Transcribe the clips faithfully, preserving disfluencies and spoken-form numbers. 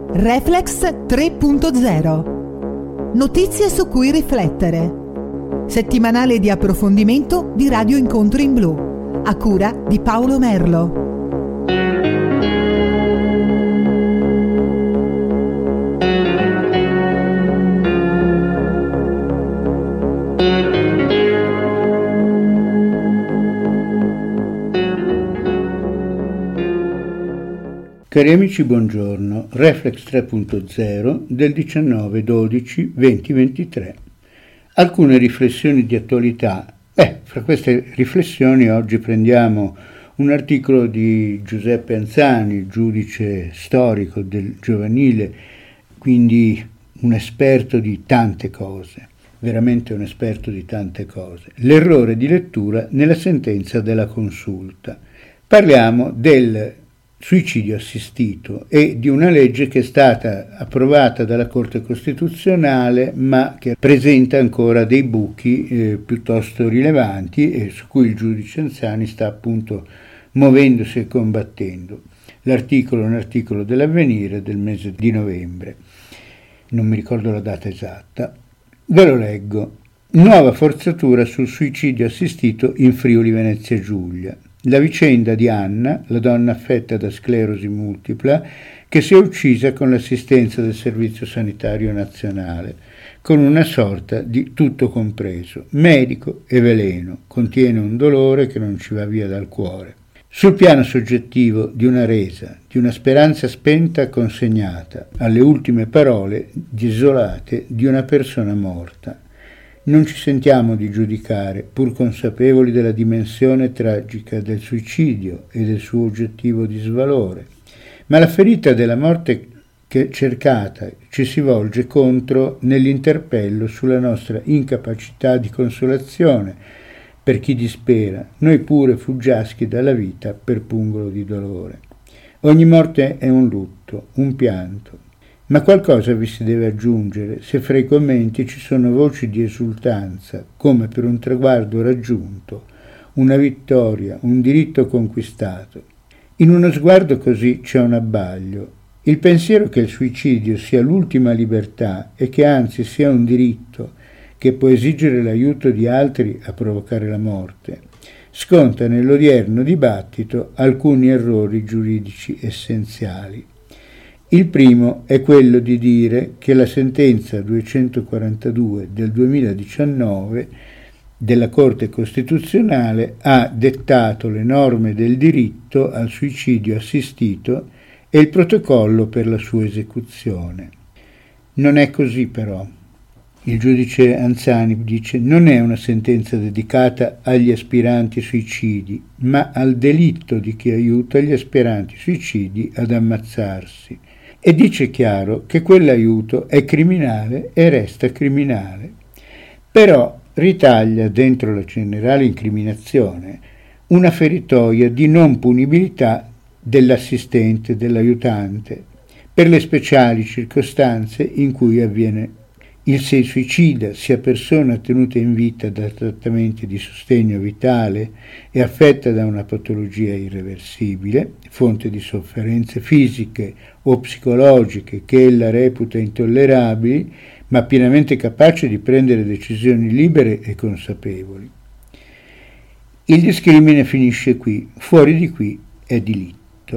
Reflex tre punto zero. Notizie su cui riflettere. Settimanale di approfondimento di Radio Incontro in Blu, a cura di Paolo Merlo. Cari amici, buongiorno. Reflex tre punto zero del diciannove dodici duemilaventitré. Alcune riflessioni di attualità. Beh, fra queste riflessioni oggi prendiamo un articolo di Giuseppe Anzani, giudice storico del giovanile, quindi un esperto di tante cose, veramente un esperto di tante cose. L'errore di lettura nella sentenza della consulta. Parliamo del suicidio assistito e di una legge che è stata approvata dalla Corte Costituzionale ma che presenta ancora dei buchi eh, piuttosto rilevanti e su cui il giudice Anzani sta appunto muovendosi e combattendo. L'articolo è un articolo dell'Avvenire del mese di novembre, non mi ricordo la data esatta, ve lo leggo. Nuova forzatura sul suicidio assistito in Friuli Venezia Giulia. La vicenda di Anna, la donna affetta da sclerosi multipla, che si è uccisa con l'assistenza del Servizio Sanitario Nazionale, con una sorta di tutto compreso, medico e veleno, contiene un dolore che non ci va via dal cuore. Sul piano soggettivo di una resa, di una speranza spenta consegnata alle ultime parole desolate di una persona morta. Non ci sentiamo di giudicare, pur consapevoli della dimensione tragica del suicidio e del suo oggettivo disvalore, ma la ferita della morte che cercata ci si volge contro nell'interpello sulla nostra incapacità di consolazione per chi dispera, noi pure fuggiaschi dalla vita per pungolo di dolore. Ogni morte è un lutto, un pianto. Ma qualcosa vi si deve aggiungere se fra i commenti ci sono voci di esultanza, come per un traguardo raggiunto, una vittoria, un diritto conquistato. In uno sguardo così c'è un abbaglio. Il pensiero che il suicidio sia l'ultima libertà e che anzi sia un diritto che può esigere l'aiuto di altri a provocare la morte, sconta nell'odierno dibattito alcuni errori giuridici essenziali. Il primo è quello di dire che la sentenza duecentoquarantadue del duemiladiciannove della Corte Costituzionale ha dettato le norme del diritto al suicidio assistito e il protocollo per la sua esecuzione. Non è così però. Il giudice Anzani dice non è una sentenza dedicata agli aspiranti suicidi, ma al delitto di chi aiuta gli aspiranti suicidi ad ammazzarsi. E dice chiaro che quell'aiuto è criminale e resta criminale. Però ritaglia dentro la generale incriminazione una feritoia di non punibilità dell'assistente, dell'aiutante, per le speciali circostanze in cui avviene il se suicida, sia persona tenuta in vita da trattamenti di sostegno vitale e affetta da una patologia irreversibile, fonte di sofferenze fisiche o psicologiche che ella reputa intollerabili, ma pienamente capace di prendere decisioni libere e consapevoli. Il discrimine finisce qui, fuori di qui è delitto.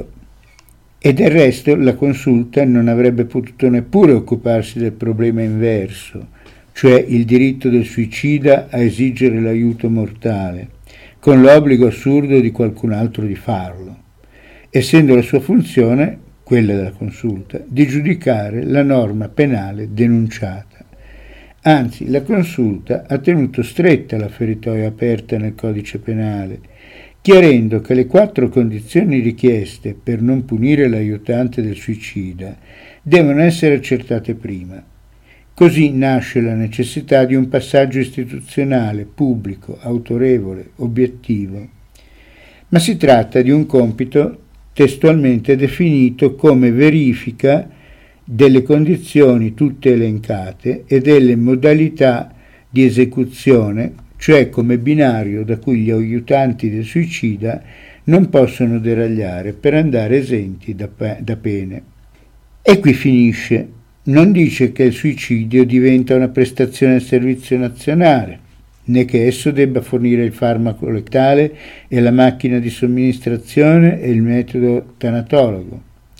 E del resto la consulta non avrebbe potuto neppure occuparsi del problema inverso, cioè il diritto del suicida a esigere l'aiuto mortale, con l'obbligo assurdo di qualcun altro di farlo, essendo la sua funzione, quella della consulta, di giudicare la norma penale denunciata. Anzi, la consulta ha tenuto stretta la feritoia aperta nel codice penale, chiarendo che le quattro condizioni richieste per non punire l'aiutante del suicida devono essere accertate prima. Così nasce la necessità di un passaggio istituzionale, pubblico, autorevole, obiettivo. Ma si tratta di un compito testualmente definito come verifica delle condizioni tutte elencate e delle modalità di esecuzione, cioè come binario da cui gli aiutanti del suicida non possono deragliare per andare esenti da, da pene. E qui finisce. Non dice che il suicidio diventa una prestazione del servizio nazionale, né che esso debba fornire il farmaco letale e la macchina di somministrazione e il metodo tanatologo.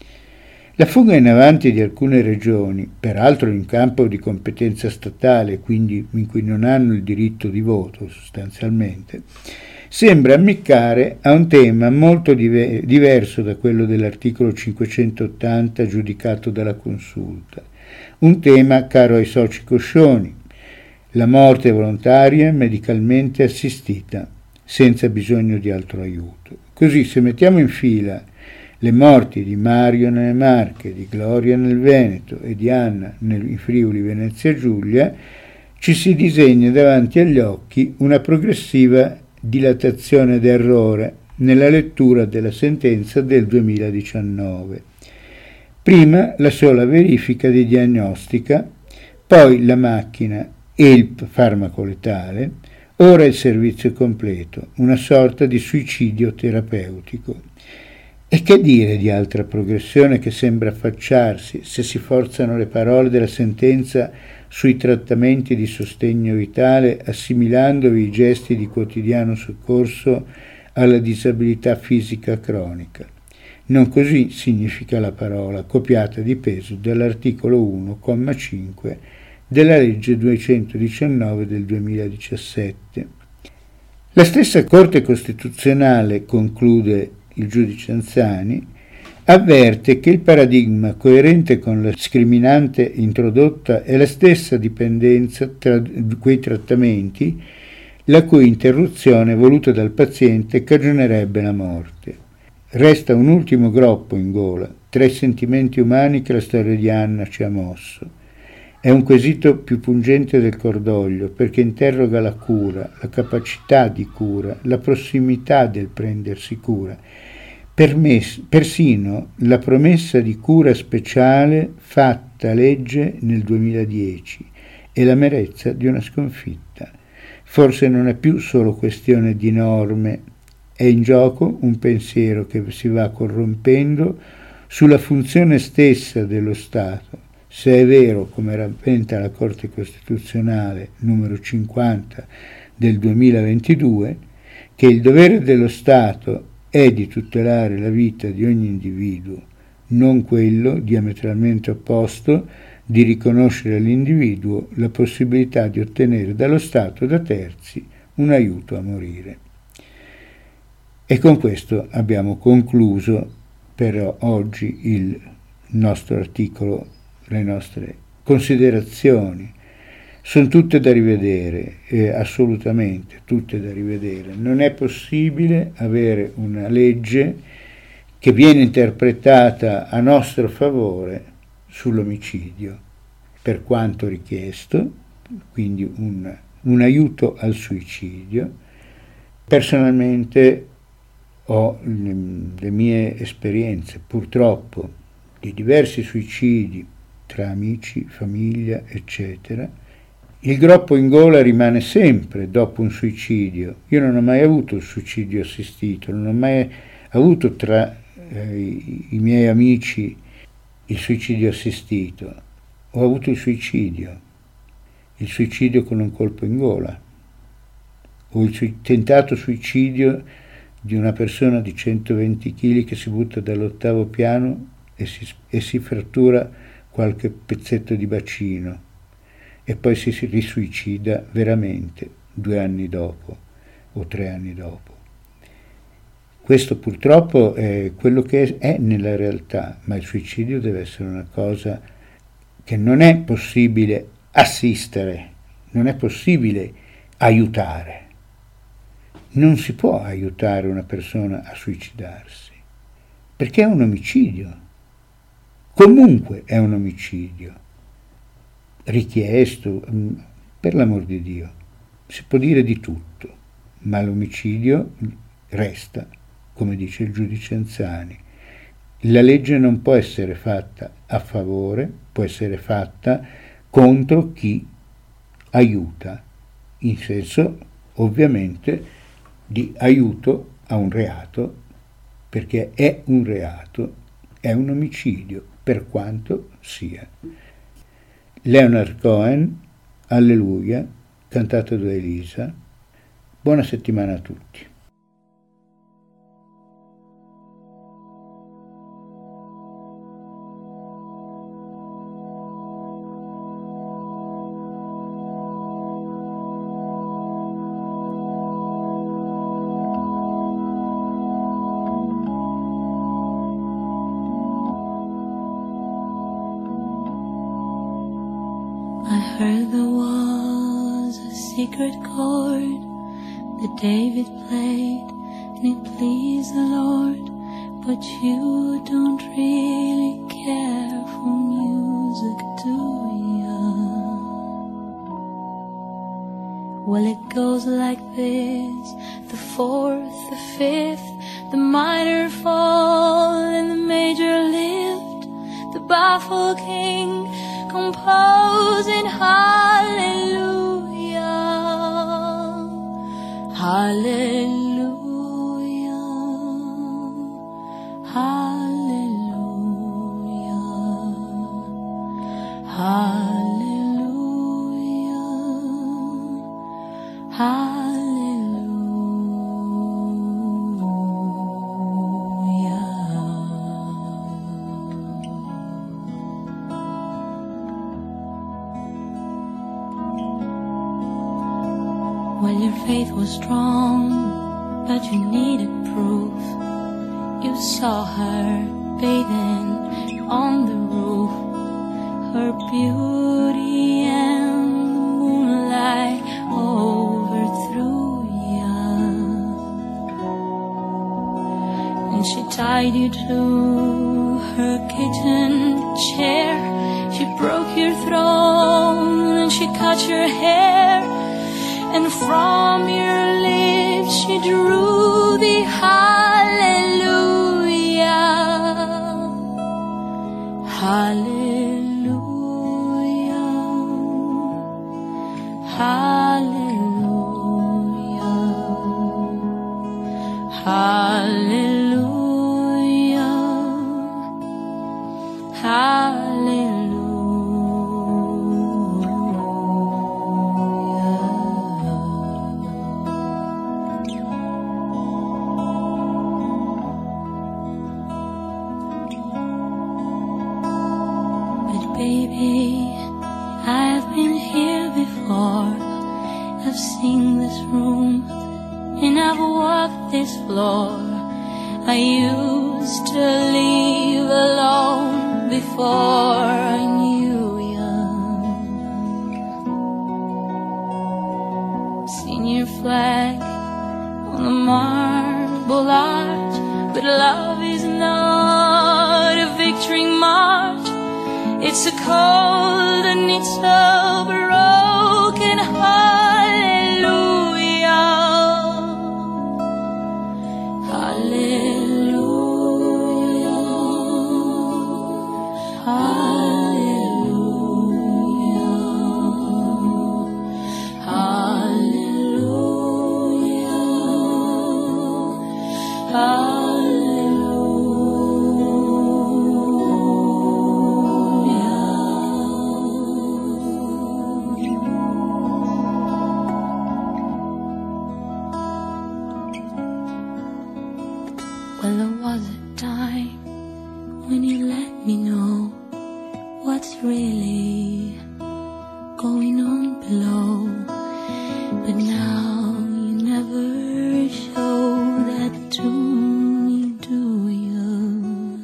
La fuga in avanti di alcune regioni, peraltro in campo di competenza statale, quindi in cui non hanno il diritto di voto sostanzialmente, sembra ammiccare a un tema molto diver- diverso da quello dell'articolo cinquecentottanta giudicato dalla Consulta, un tema caro ai soci coscioni, la morte volontaria medicalmente assistita, senza bisogno di altro aiuto. Così, se mettiamo in fila le morti di Mario nelle Marche, di Gloria nel Veneto e di Anna in Friuli Venezia Giulia, ci si disegna davanti agli occhi una progressiva dilatazione d'errore nella lettura della sentenza del duemiladiciannove. Prima la sola verifica di diagnostica, poi la macchina e il farmaco letale, ora il servizio completo, una sorta di suicidio terapeutico. E che dire di altra progressione che sembra affacciarsi, se si forzano le parole della sentenza sui trattamenti di sostegno vitale, assimilandovi i gesti di quotidiano soccorso alla disabilità fisica cronica. Non così significa la parola, copiata di peso dall'articolo uno, comma cinque della legge duecentodiciannove del duemiladiciassette. La stessa Corte Costituzionale, conclude il giudice Anzani, avverte che il paradigma coerente con la scriminante introdotta è la stessa dipendenza tra quei trattamenti la cui interruzione voluta dal paziente cagionerebbe la morte. Resta un ultimo groppo in gola, tra i sentimenti umani che la storia di Anna ci ha mosso. È un quesito più pungente del cordoglio, perché interroga la cura, la capacità di cura, la prossimità del prendersi cura, permess- persino la promessa di cura speciale fatta legge nel duemiladieci e l'amerezza di una sconfitta. Forse non è più solo questione di norme, è in gioco un pensiero che si va corrompendo sulla funzione stessa dello Stato. Se è vero, come rammenta la Corte Costituzionale numero cinquanta del duemilaventidue, che il dovere dello Stato è di tutelare la vita di ogni individuo, non quello, diametralmente opposto, di riconoscere all'individuo la possibilità di ottenere dallo Stato, da terzi, un aiuto a morire. E con questo abbiamo concluso per oggi il nostro articolo, le nostre considerazioni. Sono tutte da rivedere, eh, assolutamente tutte da rivedere. Non è possibile avere una legge che viene interpretata a nostro favore sull'omicidio, per quanto richiesto, quindi un, un aiuto al suicidio. Personalmente ho le, le mie esperienze, purtroppo, di diversi suicidi tra amici, famiglia, eccetera. Il groppo in gola rimane sempre dopo un suicidio. Io non ho mai avuto il suicidio assistito, non ho mai avuto tra eh, i, i miei amici il suicidio assistito. Ho avuto il suicidio, il suicidio con un colpo in gola, o il su- tentato suicidio di una persona di centoventi chili che si butta dall'ottavo piano e si, e si frattura qualche pezzetto di bacino e poi si risuicida veramente due anni dopo o tre anni dopo. Questo purtroppo è quello che è nella realtà, ma il suicidio deve essere una cosa che non è possibile assistere, non è possibile aiutare. Non si può aiutare una persona a suicidarsi, perché è un omicidio. Comunque è un omicidio richiesto, per l'amor di Dio. Si può dire di tutto, ma l'omicidio resta, come dice il giudice Anzani. La legge non può essere fatta a favore, può essere fatta contro chi aiuta, in senso ovviamente di aiuto a un reato, perché è un reato, è un omicidio, per quanto sia. Leonard Cohen, Alleluia, cantato da Elisa. Buona settimana a tutti. I heard there was a secret chord that David played and it pleased the Lord, but you don't really care for music, do you? Well, it goes like this: the fourth, the fifth, the minor fall and the major lift, the baffled king composing hallelujah, hallelujah, hallelujah, hallelujah, hallelujah. Well, your faith was strong, but you needed proof. You saw her bathing on the roof, her beauty and the moonlight overthrew you, and she tied you to her kitchen chair. She broke your throne and she cut your hair, and from your lips she drew the hallelujah, hallelujah, hallelujah, hallelujah, hallelujah. Baby, I've been here before. I've seen this room and I've walked this floor. I used to live alone before I knew you. Seen your flag on the marble arch, but love is not a victory march. It's a cold and it's a broken hallelujah, hallelujah, hallelujah, hallelujah, hallelujah. Well, there was a time when you let me know what's really going on below, but now you never show that to me, do you?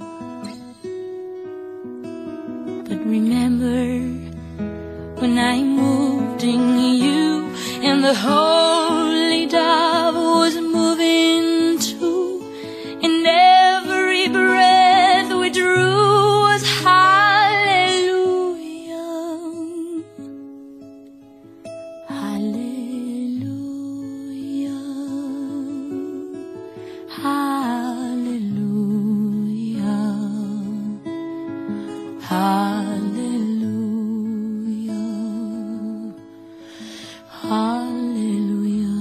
But remember when I moved in you and the holy dove was moving too, and every breath we drew was hallelujah, hallelujah, hallelujah, hallelujah, hallelujah.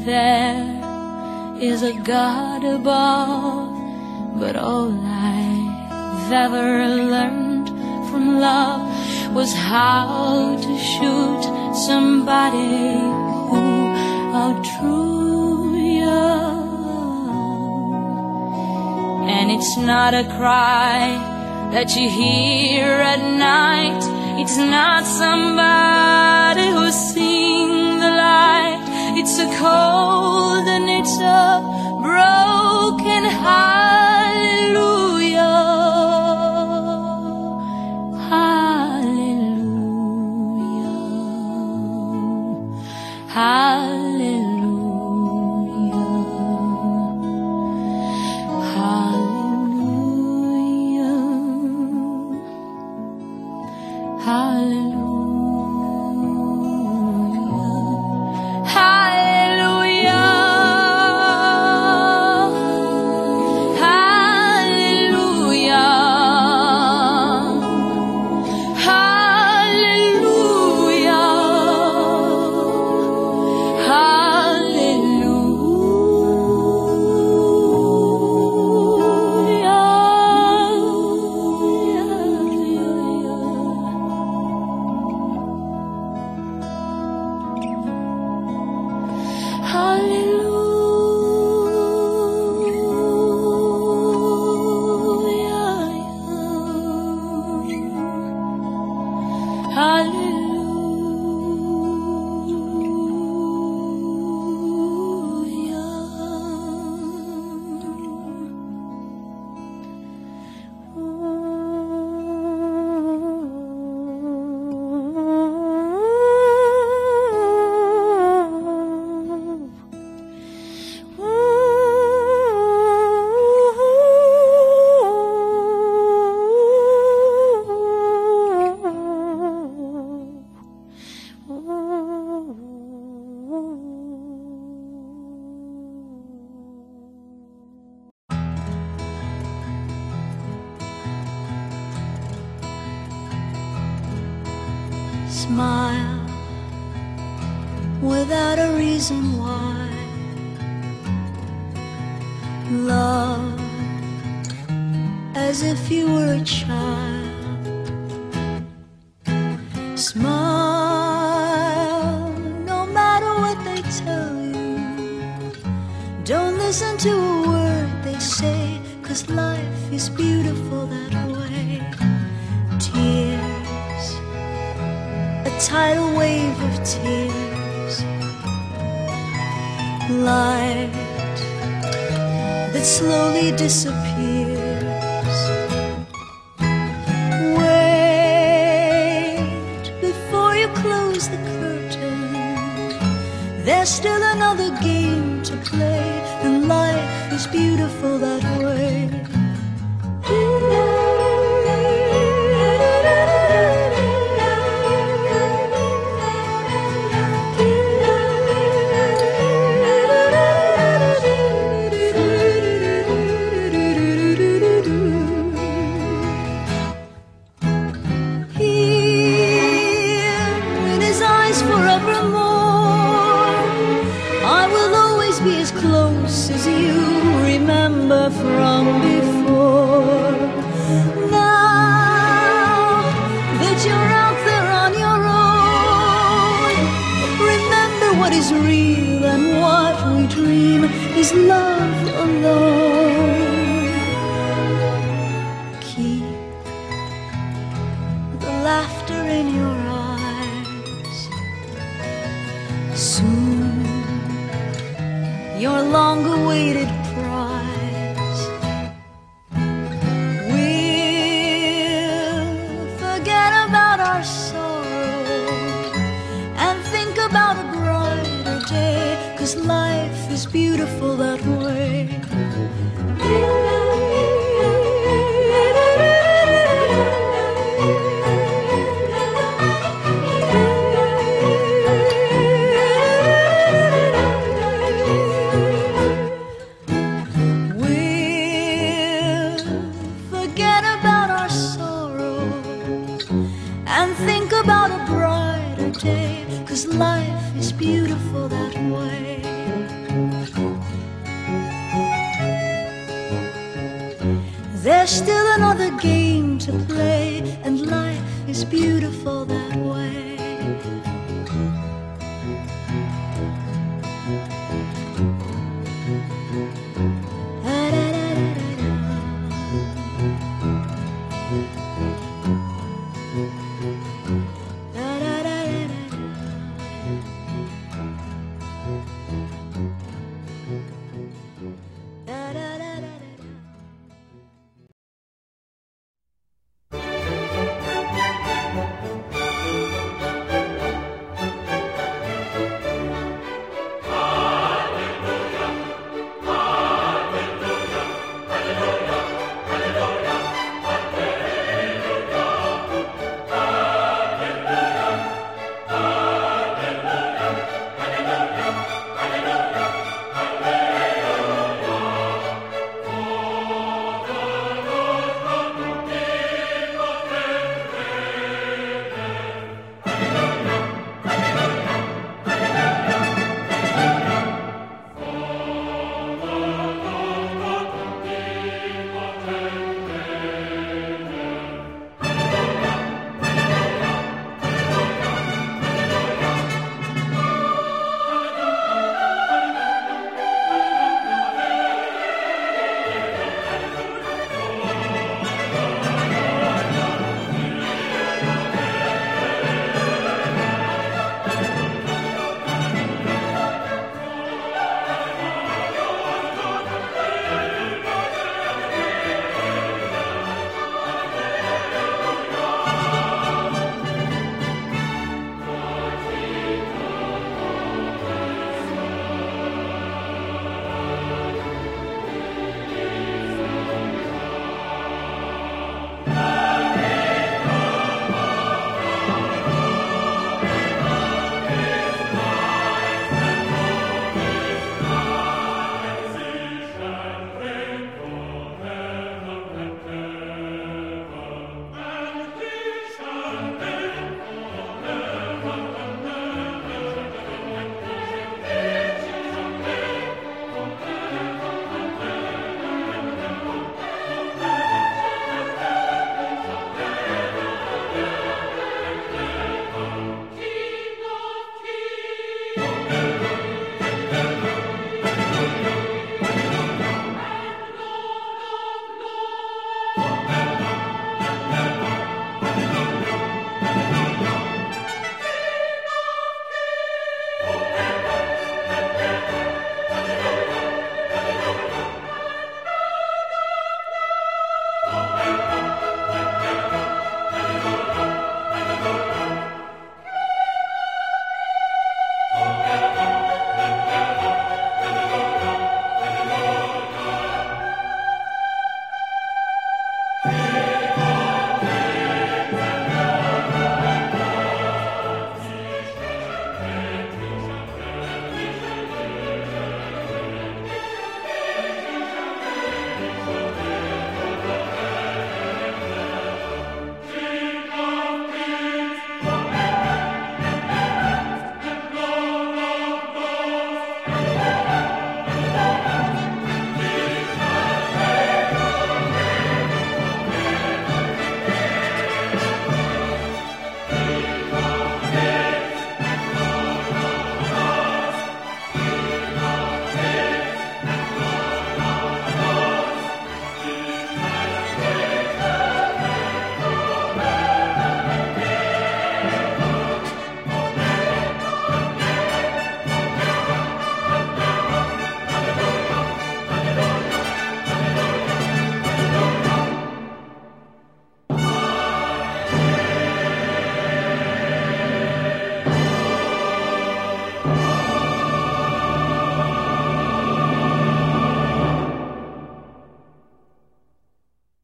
there is a God above, but all I've ever learned from love was how to shoot somebody who outdrew you. And it's not a cry that you hear at night, it's not somebody who's seen the light. It's a cold and it's a broken hallelujah, hallelujah, hallelujah, hallelujah, hallelujah. Smile without a reason why. Love as if you were a child. Smile no matter what they tell you. Don't listen to a word they say, 'cause life is beautiful that way. Tears, a tidal wave of tears, light that slowly disappears. Wait before you close the curtain. There's still another game to play, and life is beautiful that way. From before, now that you're out there on your own, remember what is real and what we dream is love alone. Keep the laughter in your eyes. Soon your long-awaited life is beautiful that way. We'll forget about our sorrow and think about a brighter day, 'cause life is beautiful that way. there's still another game to play, and life is beautiful that way.